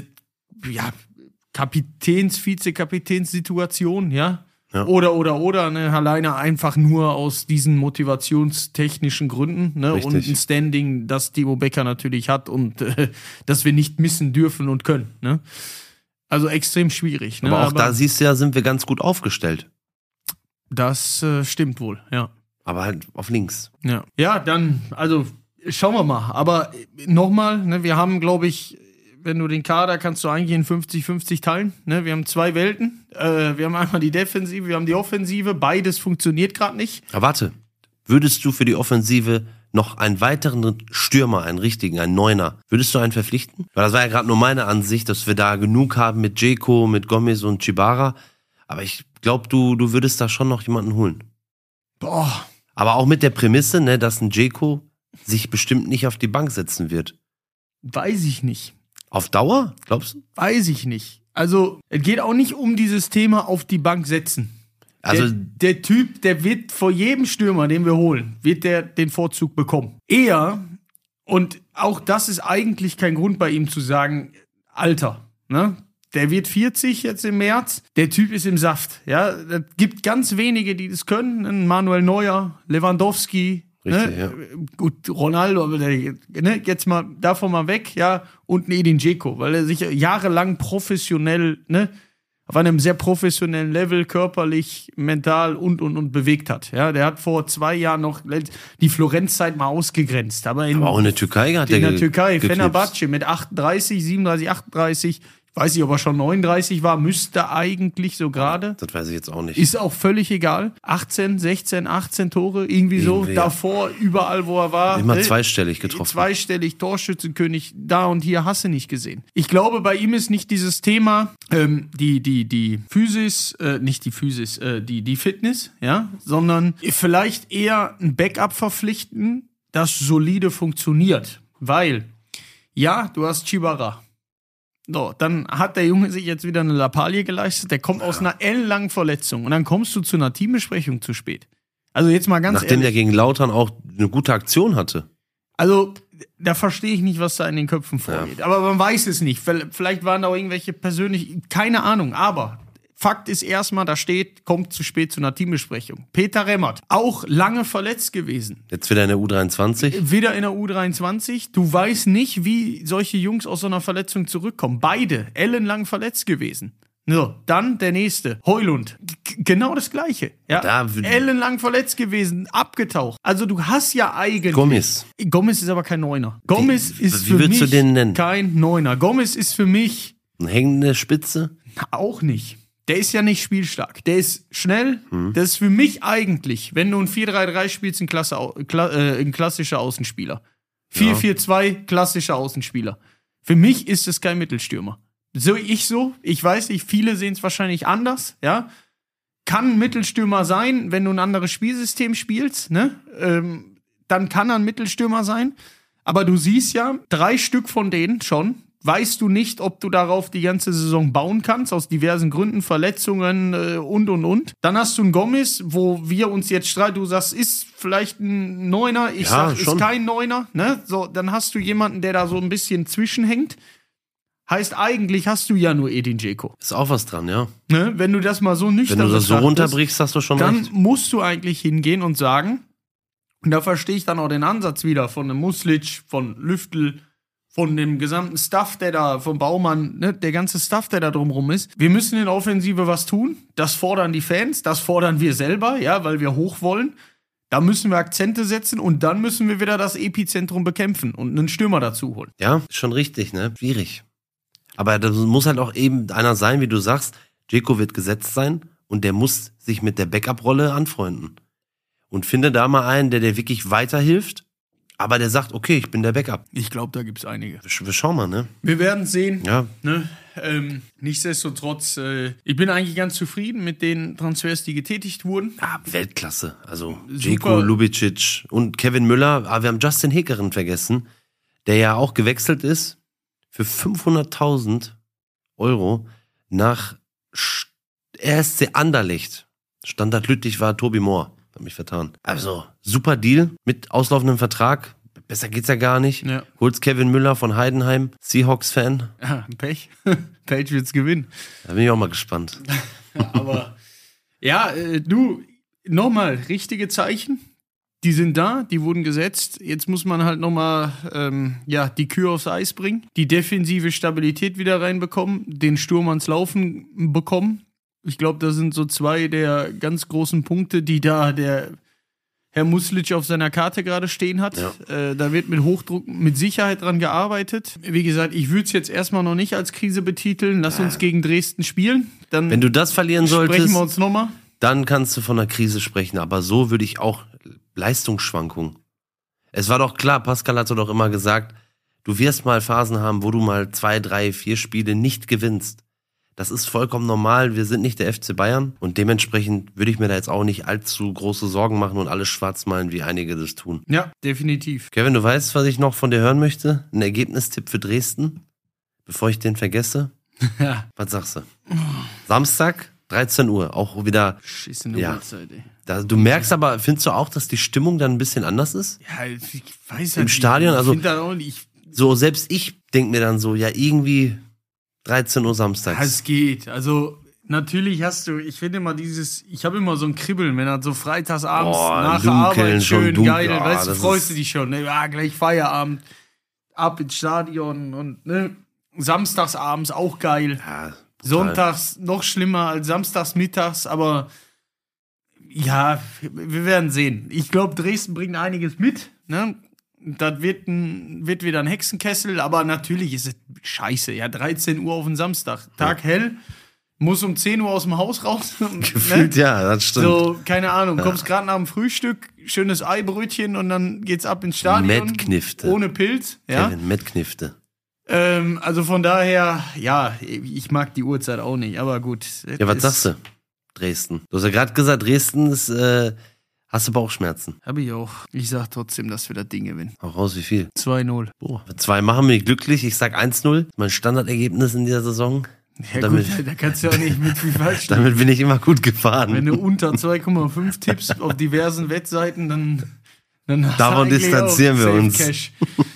Vizekapitäns-Situation, ja. Ja. Oder, ne, alleine einfach nur aus diesen motivationstechnischen Gründen, ne, und ein Standing, das Timo Becker natürlich hat und das wir nicht missen dürfen und können, ne. Also extrem schwierig, ne. Aber da siehst du ja, sind wir ganz gut aufgestellt. Das stimmt wohl, ja. Aber halt auf links. Ja, dann, also schauen wir mal. Aber nochmal, ne, wir haben, glaube ich, wenn du den Kader kannst du eigentlich in 50-50 teilen. Ne? Wir haben zwei Welten. Wir haben einmal die Defensive, wir haben die Offensive. Beides funktioniert gerade nicht. Aber warte, würdest du für die Offensive noch einen weiteren Stürmer, einen richtigen, einen Neuner, würdest du einen verpflichten? Weil das war ja gerade nur meine Ansicht, dass wir da genug haben mit Dzeko, mit Gomez und Chibara. Aber ich glaube, du würdest da schon noch jemanden holen. Boah. Aber auch mit der Prämisse, ne, dass ein Dzeko sich bestimmt nicht auf die Bank setzen wird. Weiß ich nicht. Auf Dauer, glaubst du? Weiß ich nicht. Also, es geht auch nicht um dieses Thema auf die Bank setzen. Also der Typ, der wird vor jedem Stürmer, den wir holen, wird der den Vorzug bekommen. Eher, und auch das ist eigentlich kein Grund bei ihm zu sagen, Alter, ne? Der wird 40 jetzt im März. Der Typ ist im Saft. Ja, es gibt ganz wenige, die das können. Manuel Neuer, Lewandowski, richtig, ne? Ja. Gut, Ronaldo, ne? Jetzt mal davon mal weg, ja, und ein Edin Dzeko, weil er sich jahrelang professionell, ne, auf einem sehr professionellen Level, körperlich, mental und bewegt hat. Ja, der hat vor 2 Jahren noch die Florenzzeit mal ausgegrenzt. Aber auch in der Türkei hat er in der Türkei, Fenerbahce mit 38, 37, 38, weiß ich, ob er schon 39 war, müsste eigentlich so gerade. Das weiß ich jetzt auch nicht. Ist auch völlig egal. 18, 16, 18 Tore, irgendwie so. Ja. Davor, überall, wo er war. Immer zweistellig getroffen. Zweistellig, Torschützenkönig, da und hier hast du nicht gesehen. Ich glaube, bei ihm ist nicht dieses Thema, die Physis, nicht die Physis, die Fitness, ja, sondern vielleicht eher ein Backup verpflichten, das solide funktioniert. Weil, ja, du hast Chibara. So, dann hat der Junge sich jetzt wieder eine Lappalie geleistet. Der kommt aus einer ellenlangen Verletzung. Und dann kommst du zu einer Teambesprechung zu spät. Also jetzt mal ganz Nachdem ehrlich. der gegen Lautern auch eine gute Aktion hatte. Also, da verstehe ich nicht, was da in den Köpfen vorgeht. Ja. Aber man weiß es nicht. Vielleicht waren da auch irgendwelche keine Ahnung. Aber Fakt ist erstmal, da steht, kommt zu spät zu einer Teambesprechung. Peter Remmert, auch lange verletzt gewesen. Jetzt wieder in der U23? Wieder in der U23. Du weißt nicht, wie solche Jungs aus so einer Verletzung zurückkommen. Beide ellenlang verletzt gewesen. So, dann der nächste. Heulund. Genau das Gleiche. Ja? Ellenlang verletzt gewesen, abgetaucht. Also du hast ja eigentlich... Gomez ist aber kein Neuner. Gomez ist für mich kein Neuner. Gomez ist für mich... Eine hängende Spitze? Auch nicht. Der ist ja nicht spielstark. Der ist schnell. Das ist für mich eigentlich, wenn du ein 4-3-3 spielst, ein klassischer Außenspieler. 4-4-2, klassischer Außenspieler. Für mich ist es kein Mittelstürmer. Ich weiß nicht, viele sehen es wahrscheinlich anders, ja. Kann ein Mittelstürmer sein, wenn du ein anderes Spielsystem spielst, ne? Dann kann er ein Mittelstürmer sein. Aber du siehst ja, 3 Stück von denen schon, weißt du nicht, ob du darauf die ganze Saison bauen kannst, aus diversen Gründen, Verletzungen und. Dann hast du einen Gomez, wo wir uns jetzt streiten, du sagst, ist vielleicht ein Neuner, ist kein Neuner, ne? So, dann hast du jemanden, der da so ein bisschen zwischenhängt. Heißt, eigentlich hast du ja nur Edin Dzeko. Ist auch was dran, ja. Ne? Wenn du das mal so nüchtern Wenn du das so betrachtest, runterbrichst, hast du schon dann recht. musst du eigentlich hingehen und sagen, und da verstehe ich dann auch den Ansatz wieder von dem Muslic, von Lüftl, von dem gesamten Staff, der da, vom Baumann, ne, der ganze Staff, der da drumrum ist. Wir müssen in der Offensive was tun. Das fordern die Fans, das fordern wir selber, ja, weil wir hoch wollen. Da müssen wir Akzente setzen und dann müssen wir wieder das Epizentrum bekämpfen und einen Stürmer dazu holen. Ja, ist schon richtig, ne? Schwierig. Aber das muss halt auch eben einer sein, wie du sagst, Dzeko wird gesetzt sein und der muss sich mit der Backup-Rolle anfreunden. Und finde da mal einen, der dir wirklich weiterhilft, aber der sagt, okay, ich bin der Backup. Ich glaube, da gibt es einige. Wir schauen mal, ne? Wir werden sehen. Ja. Ne? Nichtsdestotrotz, ich bin eigentlich ganz zufrieden mit den Transfers, die getätigt wurden. Ja, Weltklasse. Also Super. Dzeko, Lubicic und Kevin Müller. Aber wir haben Justin Hekeren vergessen, der ja auch gewechselt ist für 500.000 Euro nach RSC Anderlecht. Standard Lüttich war Tobi Mohr. Hab mich vertan. Also, super Deal mit auslaufendem Vertrag. Besser geht's ja gar nicht. Ja. Holst Kevin Müller von Heidenheim, Seahawks-Fan. Ja, Pech. Patriots gewinnen. Da bin ich auch mal gespannt. Aber ja, du, nochmal, richtige Zeichen. Die sind da, die wurden gesetzt. Jetzt muss man halt nochmal die Kühe aufs Eis bringen. Die defensive Stabilität wieder reinbekommen. Den Sturm ans Laufen bekommen. Ich glaube, das sind so zwei der ganz großen Punkte, die da der Herr Muslic auf seiner Karte gerade stehen hat. Ja. Da wird mit Hochdruck, mit Sicherheit dran gearbeitet. Wie gesagt, ich würde es jetzt erstmal noch nicht als Krise betiteln. Lass uns gegen Dresden spielen. Dann wenn du das verlieren solltest, sprechen wir uns nochmal. Dann kannst du von einer Krise sprechen. Aber so würde ich auch Leistungsschwankungen. Es war doch klar, Pascal hat doch immer gesagt, du wirst mal Phasen haben, wo du mal 2, 3, 4 Spiele nicht gewinnst. Das ist vollkommen normal. Wir sind nicht der FC Bayern und dementsprechend würde ich mir da jetzt auch nicht allzu große Sorgen machen und alles schwarz malen, wie einige das tun. Ja, definitiv. Kevin, du weißt, was ich noch von dir hören möchte? Ein Ergebnistipp für Dresden, bevor ich den vergesse. Ja. Was sagst du? Samstag, 13 Uhr, auch wieder. Schissene Uhrzeit, ey. Du merkst aber, findest du auch, dass die Stimmung dann ein bisschen anders ist? Ja, ich weiß Im Stadion, also ich das auch nicht. So, selbst ich denke mir dann so, ja, irgendwie 13 Uhr samstags. Ja, es geht. Also, natürlich hast du, ich finde immer ich habe immer so ein Kribbeln, wenn er so freitagsabends nach der Arbeit schön geil, weißt du, freust du dich schon, ne? Ja, gleich Feierabend, ab ins Stadion und, ne? Samstagsabends auch geil. Ja, Sonntags noch schlimmer als samstags mittags, aber ja, wir werden sehen. Ich glaube, Dresden bringt einiges mit, ne? Das wird wieder ein Hexenkessel, aber natürlich ist es scheiße. Ja, 13 Uhr auf den Samstag. Tag hell, muss um 10 Uhr aus dem Haus raus. Gefühlt, ne? Ja, das stimmt. So, keine Ahnung, kommst gerade nach dem Frühstück, schönes Eibrötchen und dann geht's ab ins Stadion. Mettknifte. Ohne Pilz. Ja? Kevin, Mettknifte. Also von daher, ja, ich mag die Uhrzeit auch nicht, aber gut. Ja, was sagst du? Dresden. Du hast ja gerade gesagt, Dresden ist, hast du Bauchschmerzen. Hab ich auch. Ich sag trotzdem, dass wir das Ding gewinnen. Auch raus, wie viel? 2-0. Boah, 2 machen mich glücklich. Ich sag 1-0. Mein Standardergebnis in dieser Saison. Ja damit, gut, da kannst du auch nicht mit viel falsch. Damit bin ich immer gut gefahren. Wenn du unter 2,5 tippst auf diversen Wettseiten, dann hast Davon du eigentlich distanzieren auch wir safe uns. Cash.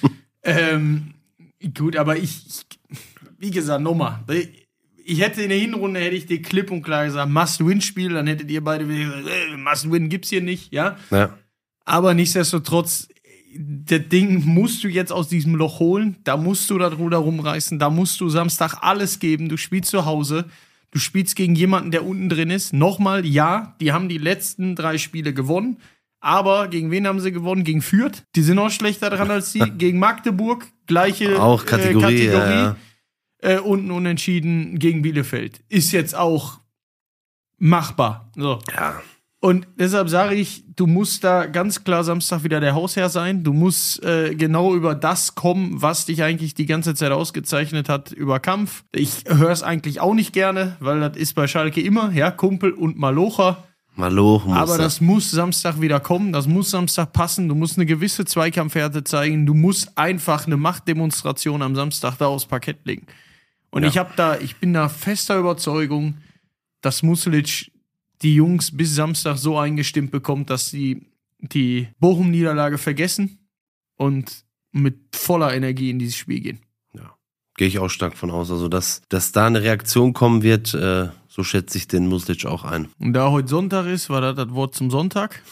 Gut, aber ich wie gesagt, nochmal. Ich hätte in der Hinrunde, hätte ich dir klipp und klar gesagt, Must-Win-Spiel, dann hättet ihr beide gesagt, Must-Win gibt's hier nicht, ja? Ja. Aber nichtsdestotrotz, das Ding musst du jetzt aus diesem Loch holen, da musst du das Ruder rumreißen, da musst du Samstag alles geben, du spielst zu Hause, du spielst gegen jemanden, der unten drin ist. Nochmal, ja, die haben die letzten 3 Spiele gewonnen, aber gegen wen haben sie gewonnen? Gegen Fürth, die sind auch schlechter dran als die, gegen Magdeburg, gleiche auch Kategorie. Ja. Unten unentschieden gegen Bielefeld. Ist jetzt auch machbar. So. Ja. Und deshalb sage ich, du musst da ganz klar Samstag wieder der Hausherr sein. Du musst genau über das kommen, was dich eigentlich die ganze Zeit ausgezeichnet hat, über Kampf. Ich höre es eigentlich auch nicht gerne, weil das ist bei Schalke immer, ja, Kumpel und Malocher. Malochen muss Aber das muss Samstag wieder kommen, das muss Samstag passen. Du musst eine gewisse Zweikampfhärte zeigen. Du musst einfach eine Machtdemonstration am Samstag da aufs Parkett legen. Und ich bin da fester Überzeugung, dass Muslic die Jungs bis Samstag so eingestimmt bekommt, dass sie die Bochum-Niederlage vergessen und mit voller Energie in dieses Spiel gehen. Ja. Gehe ich auch stark von aus. Also, dass da eine Reaktion kommen wird, so schätze ich den Muslic auch ein. Und da heute Sonntag ist, war das Wort zum Sonntag.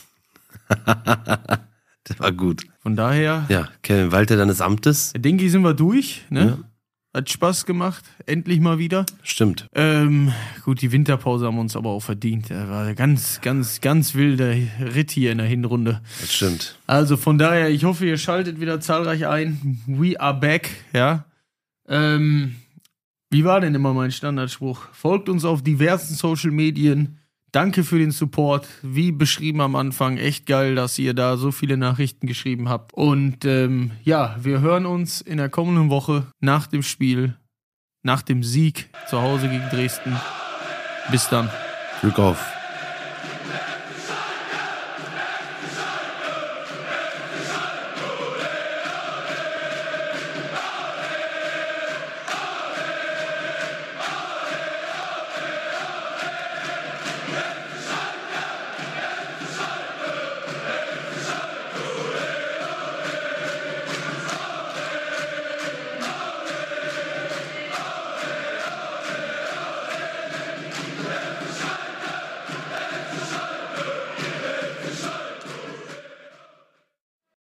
Der war gut. Von daher. Ja, Kevin Walter deines Amtes. Denke ich, sind wir durch. Ne? Ja. Hat Spaß gemacht. Endlich mal wieder. Stimmt. Gut, die Winterpause haben wir uns aber auch verdient. Das war ein ganz, ganz, ganz wilder Ritt hier in der Hinrunde. Das stimmt. Also von daher, ich hoffe, ihr schaltet wieder zahlreich ein. We are back, ja. Wie war denn immer mein Standardspruch? Folgt uns auf diversen Social Medien. Danke für den Support. Wie beschrieben am Anfang, echt geil, dass ihr da so viele Nachrichten geschrieben habt. Und ja, wir hören uns in der kommenden Woche nach dem Spiel, nach dem Sieg zu Hause gegen Dresden. Bis dann. Glück auf.